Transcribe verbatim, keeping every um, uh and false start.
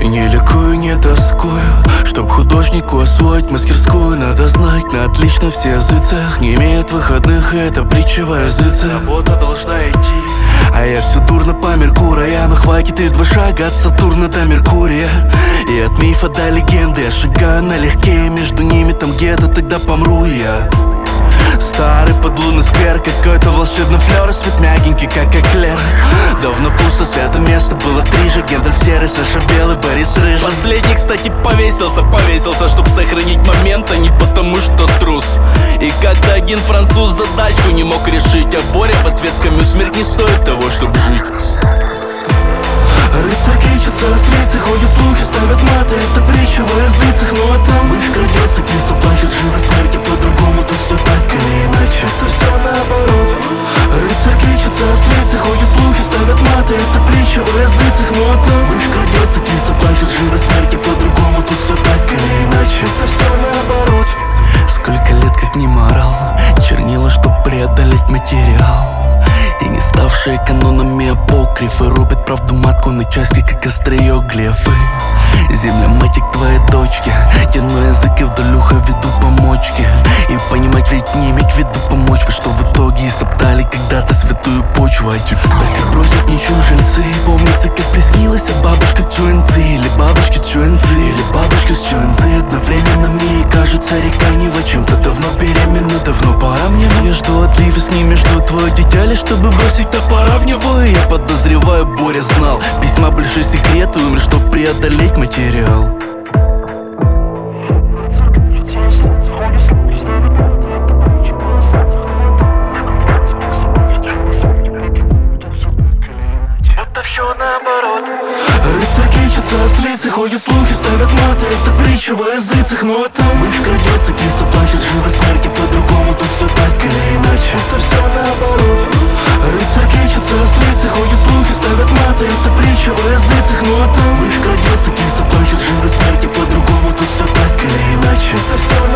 Не ликую, не тоскую. Чтоб художнику освоить мастерскую, надо знать на отлично все языцах. Не имеют выходных, и это притча во языцах. Работа должна идти. А я все дурно по Меркурию. Но хватит и два шага от Сатурна до Меркурия. И от мифа до легенды я шагаю налегке. Между ними там где-то тогда помру я. Старый подлунный сквер, какой-то волшебный флёр, свет мягенький, как эклер. Давно пусто, свято место было три же. Гендальф серый, Саша белый, Борис рыжий. Последний, кстати, повесился, повесился, чтоб сохранить момент, а не потому что трус. И как-то один француз задачку не мог решить, а Боря в ответ: Камю, смерть не стоит того, чтоб жить. Рыцарь кичится, ослицы, ходят слухи, ставят маты. Это притча во языцах, ну а там мышь крадется, киса плачет, живо смерти. По-другому тут все так или иначе, это все наоборот. Рыцарь кичится, ослицы, ходят слухи, ставят маты. Это притча во языцах, ну а там мышь крадется, киса плачет, живо смерти. По-другому тут все так или иначе, это все наоборот. Сколько лет как не морал, чернила, чтоб преодолеть материал. И не ставшие канонами апокрифы рубят правду матку на части, как острие глефы. Земля, матик твоей дочки, тяну язык и вдоль уха веду помочки. И понимать ведь не иметь в виду помочь. Вы что в итоге истоптали когда-то святую почву. А теперь так и бросят не чужельцы. Помнится, как приснилась бабушка Чуэнци. Или бабушки Чуэнци, или бабушка с Чуэнци. Одновременно мне и кажется река Нева чем-то давно беременна, давно пора мне. Но я жду отливы, с ними жду твое дитя, лишь чтобы бросить топора в него. И я подозреваю, Боря знал письма большой секрет, и умер, чтоб преодолеть материал. Будто все наоборот. Рыцарь кичится, ослицы, ходят слухи, ставят маты. Это притча во языцах, ну а там мышь крадется, киса плачет, живо смерти. По-другому тут все так или иначе, это все наоборот. Рыцарь кичится, ослицы, ходят слухи, ставят маты. Это притча во языцах, ну а там мышь крадется, киса плачет, живо смерти. По-другому тут все так или иначе, это все